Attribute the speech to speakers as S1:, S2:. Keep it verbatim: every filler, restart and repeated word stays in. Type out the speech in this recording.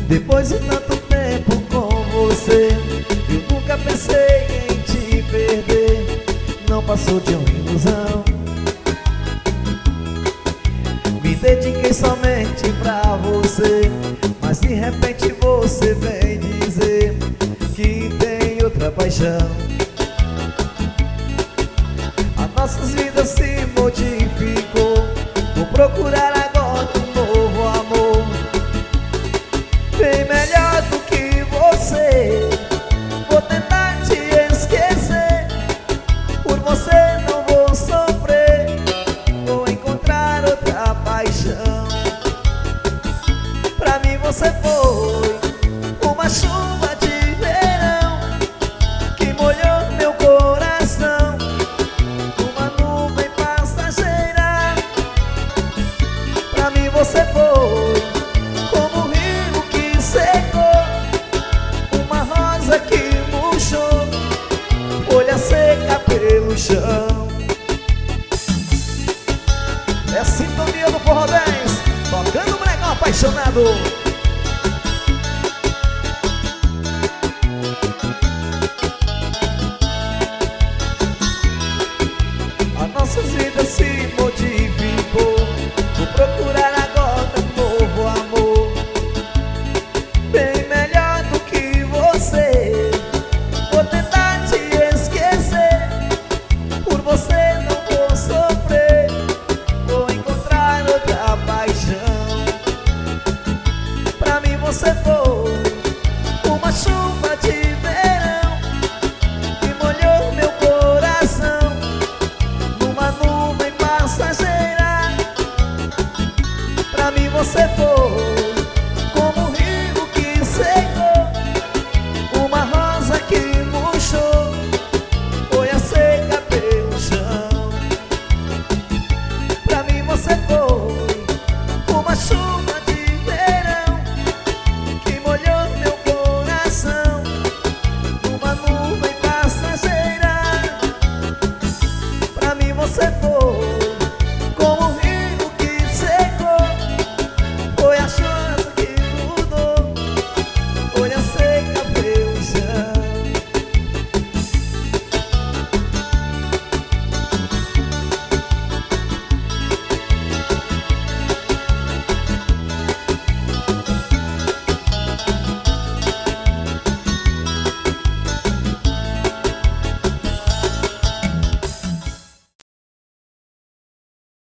S1: Depois de tanto tempo com você, eu nunca pensei em te perder. Não passou de uma ilusão. Me dediquei somente pra você, mas de repente você vem dizer que tem outra paixão. As nossas vidas se modificou. Vou procurar agora um novo amor, bem melhor do que você. Vou tentar te esquecer, por você não vou sofrer. Vou encontrar outra paixão. Pra mim você foi uma chuva de verão que molhou meu coração, uma nuvem passageira. Pra mim você foi como um rio que secou, uma rosa que murchou, folha seca pelo chão. É a sintonia do Forró dez, tocando um legal apaixonado. As nossas vidas se modificou. Vou procurar agora um novo amor, bem melhor do que você. Vou tentar te esquecer, por você não vou sofrer. Vou encontrar outra paixão. Pra mim você foi